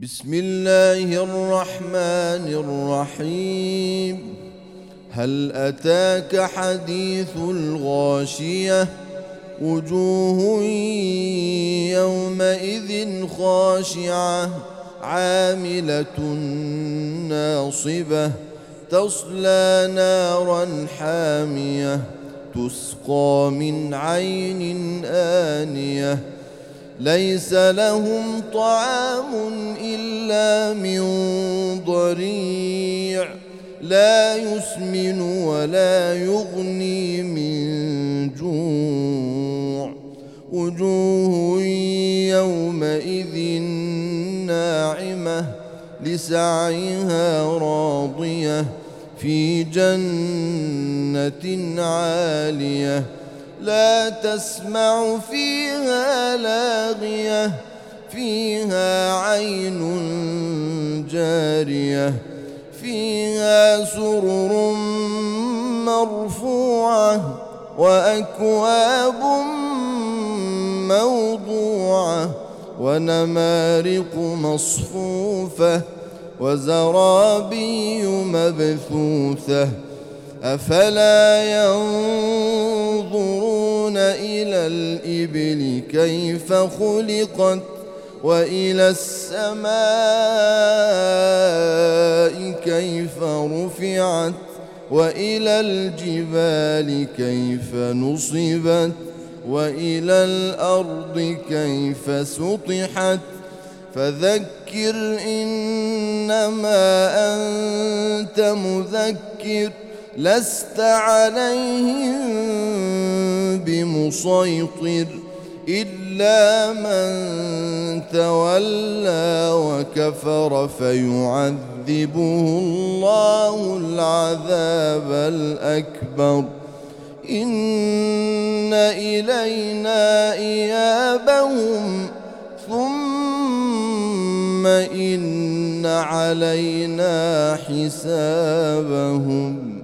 بسم الله الرحمن الرحيم. هل أتاك حديث الغاشية؟ وجوه يومئذ خاشعة عاملة ناصبة تصلى نارا حامية تسقى من عين آنية ليس لهم طعام إلا من ضريع لا يسمن ولا يغني من جوع. وجوه يومئذ ناعمة لسعيها راضية في جنة عالية لا تسمع فيها لاغية فيها عين جارية فيها سرر مرفوعة وأكواب موضوعة ونمارق مصفوفة وزرابي مبثوثة أفلا ينظرون إلى الإبل كيف خلقت وإلى السماء كيف رفعت وإلى الجبال كيف نصبت وإلى الأرض كيف سطحت فذكر إنما أنت مذكر لست عليهم بمسيطر إلا من تولى وكفر فيعذبه الله العذاب الأكبر إن إلينا إيابهم ثم إن علينا حسابهم.